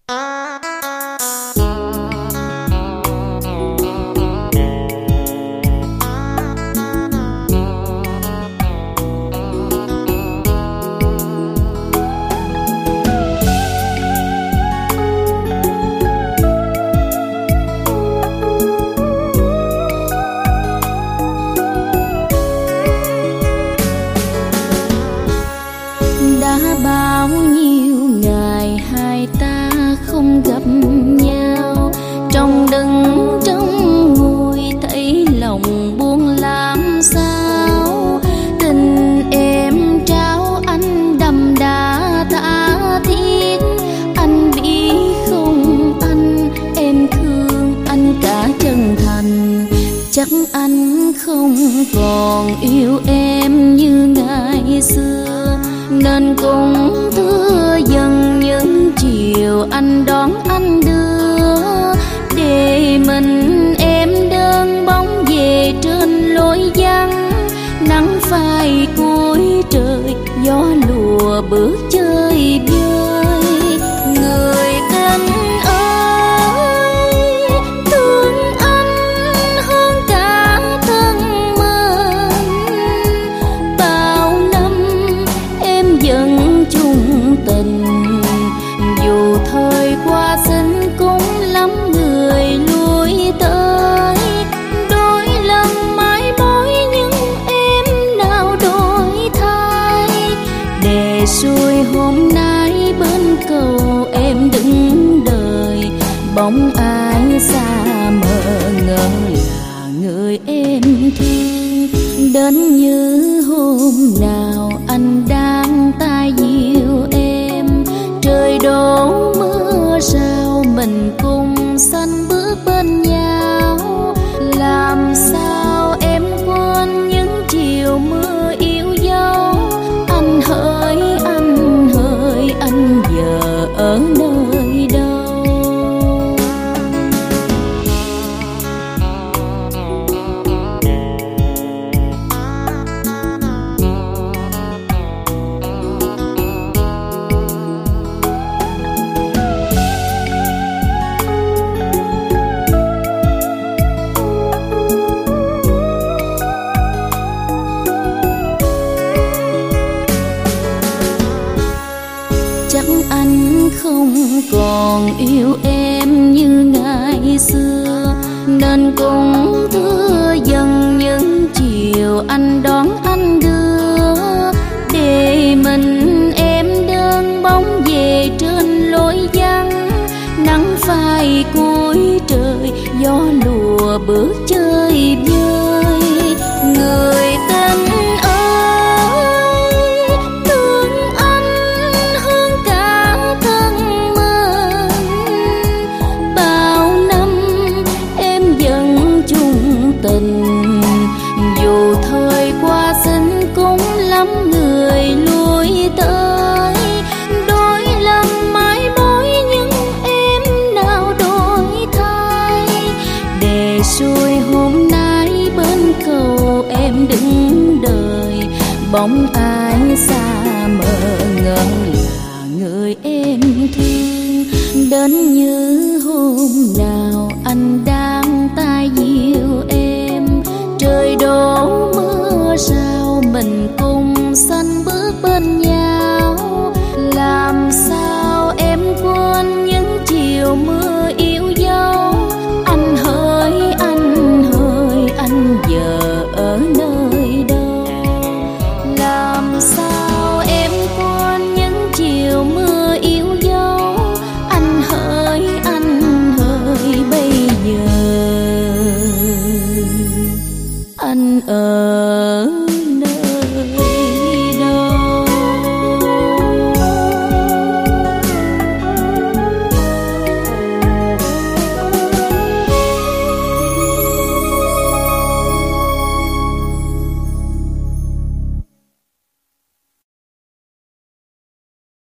Bao nhiêu ngày hai ta không gặp nhau, trong đứng trong ngồi thấy lòng buồn làm sao. Tình em trao anh đậm đà tha thiết, anh biết không anh, em thương anh cả chân thành. Chắc anh không còn yêu em như ngày xưa, nên cũng thưa dần những chiều anh đón anh đưa. Để mình em đơn bóng về trên lối vắng, nắng phai cuối trời, gió lùa bước chơi vơi. Người tình ơi, thương anh hơn cả thân mình. Bao năm em vẫn chung tình, dù thời qua sinh cũng lắm người lui tới. Đôi lần mãi mối nhưng em nào đổi thay, để rồi hôm nay bên cầu em đứng đời. Bóng ai xa mờ ngỡ là người em thương, đến như hôm nào anh đang tay dịu em. Trời đổ mưa rào mình cùng xanh bước bên nhau, làm sao em quên những chiều mưa yêu dấu. Anh hỡi anh hỡi, anh giờ ở nơi đâu? Chắc anh không còn yêu em như ngày xưa, nên cũng thưa dần những chiều anh đón anh đưa. Để mình em đơn bóng về trên lối vắng, nắng phai cuối trời, gió lùa bước chơi vơi. Người tình tình, dù thời qua sinh cũng lắm người lui tới. Đôi lần mãi mối nhưng em nào đổi thay, để rồi hôm nay bên cầu em đứng đời. Bóng ai xa mờ ngỡ là người em thương, đến như hôm nào anh đang tay dịu em. Trời đổ mưa rào mình cùng xanh bước bên nhau, làm sao em quên những chiều mưa yêu dấu. Anh hỡi anh hỡi, anh giờ ở nơi đâu? Làm sao em quên những chiều mưa yêu dấu. Anh hỡi bây giờ anh ở